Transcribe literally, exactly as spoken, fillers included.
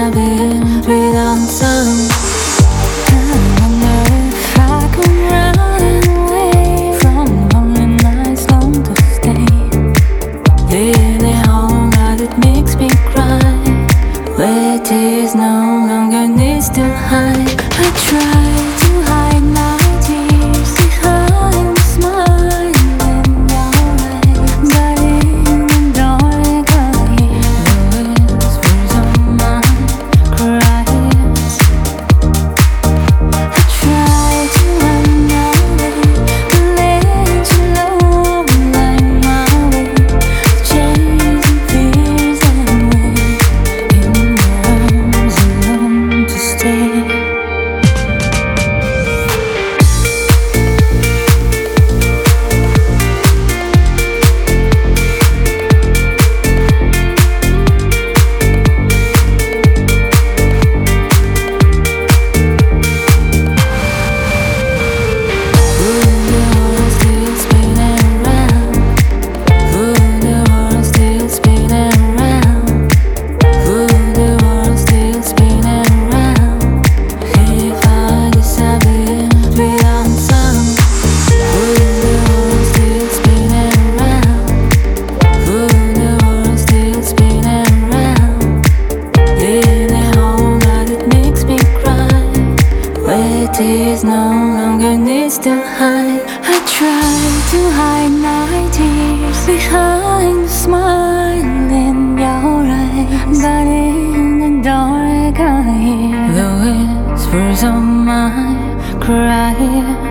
I've been without some. I wonder if I could run away from lonely nights, long to stay. Living home, but it makes me cry. Where tears no longer needs to hide. I try to hide my tears behind the smile in your eyes, but in the dark I hear the whispers of my cries. I try to run away, but let you know like my way, chasing fears and wait in your arms alone to stay. Tears no longer needs to hide. I try to hide my tears behind the smile in your eyes, but in the dark I hear the whispers of my cries.